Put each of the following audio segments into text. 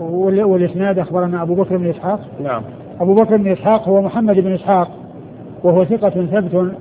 والإسناد أخبرنا أبو بكر بن إسحاق. نعم. أبو بكر بن إسحاق هو محمد بن إسحاق وهو ثقة ثبت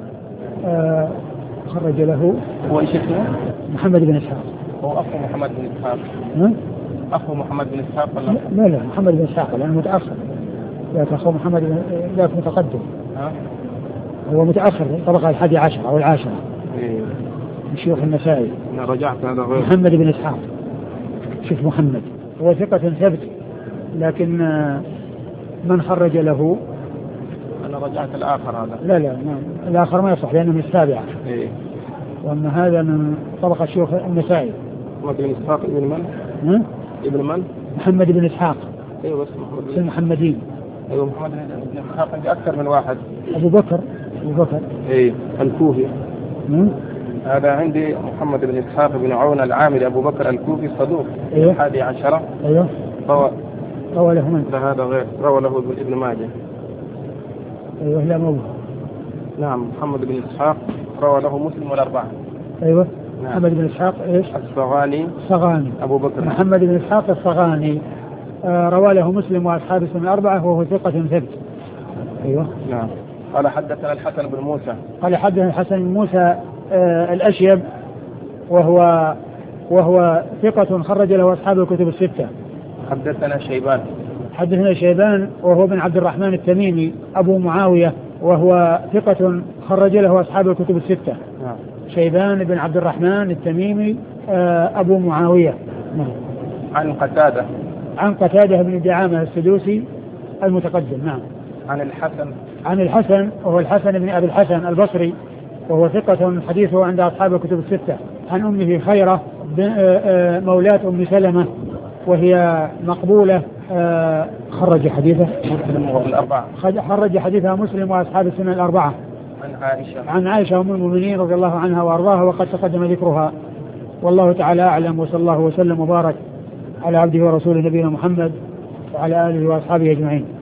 خرج له. هو إيش اسمه؟ محمد بن إسحاق. هو أخو محمد بن إسحاق. أخو محمد بن إسحاق ولا؟ لا محمد بن إسحاق لأنه متأخر. لا أخو محمد بن لا متقدم. هو متأخر طبقة 11 أو 10. من شيوخ النسائي. أنا رجعت هذا غير. محمد بن إسحاق. شوف محمد هو ثقة ثبت لكن من خرج له. أنا رجعت الآخر هذا. لا الآخر ما يصح لأنه من السابعة. وأما هذا من طبقة شيوخ النسائي. محمد بن إسحاق ابن من؟ ابن من؟ محمد بن إسحاق. أيوة بس محمد. المحمدين. أيوة محمد بن إسحاق عندي أكثر من واحد. أبو بكر. إيه الكوفي. هذا عندي محمد بن إسحاق بن عون العامري أبو بكر الكوفي صدوق. أيوة. 11. أيوة. روى له من؟ هذا غير روى له ابن ماجه. أيوة لا موجود. نعم محمد بن إسحاق روى له مسلم والأربعة. أيوة. نعم. محمد بن إسحاق إيش؟ الصغاني. أبو بكر. محمد بن إسحاق الصغاني روى له مسلم وأصحاب السنن الأربعة وهو ثقة ثبت. أيوة. نعم. قال حدثنا الحسن بن موسى. قال حدثنا الحسن بن موسى الأشيب وهو ثقة خرج له أصحاب الكتب الستة. حدثنا شيبان وهو بن عبد الرحمن التميمي أبو معاوية وهو ثقة خرج له أصحاب الكتب الستة. شيبان بن عبد الرحمن التميمي أبو معاوية. عن قتادة بن دعامة السدوسي المتقدم. نعم. عن الحسن وهو الحسن بن أبي الحسن البصري وهو ثقة حديثه عند أصحاب الكتب الستة. عن أمه خيرة مولاة أم سلمة وهي مقبولة خرج حديثها مسلم وأصحاب السنن الأربعة. عن عائشة أم المؤمنين رضي الله عنها وأرضاها وقد تقدم ذكرها. والله تعالى أعلم وصلى الله وسلم وبارك على عبده ورسوله نبينا محمد وعلى آله وأصحابه أجمعين.